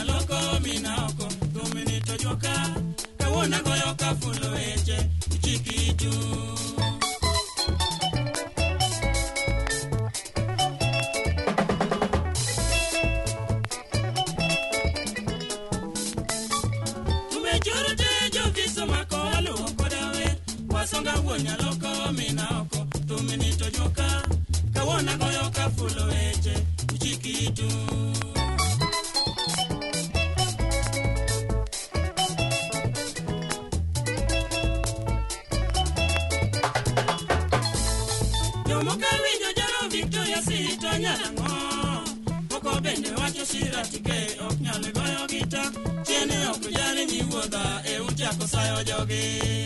loko minako tuminito joka kawona goyo kafulo eche chikitu songa wonya loko minako tuminito joka kawona goyo kafulo eche chikitu yomoka winjo jaro Victoria sito nyalango poko bende wacho siratike ok nyal goyo gita tiene ok jare ni wuoda e utiako sayo jogi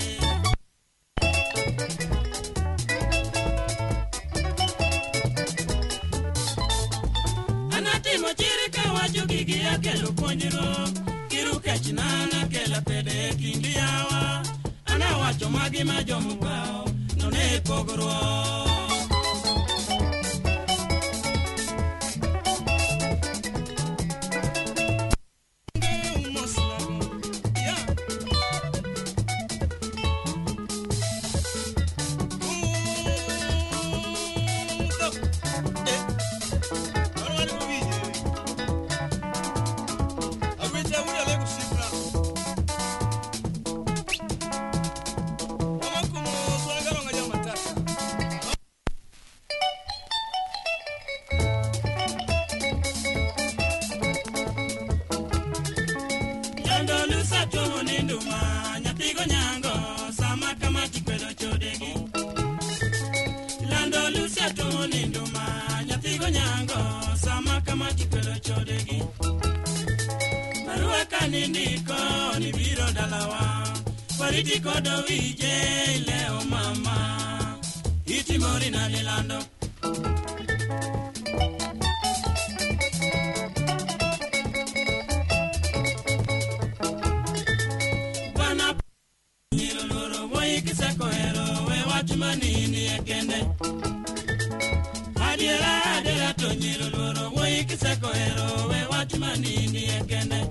kelo ponjiro kiru kachinana kela pede kindiawa ana wacho magi ma jomukao none pogro Nindiko ni biro dalawa Pariti kodo wije leo mama Iti mori na lilando Bana Nilo loro woyi kiseko hero We watu manini ekende Adiera to nilo loro woyi kiseko hero We watu manini ekende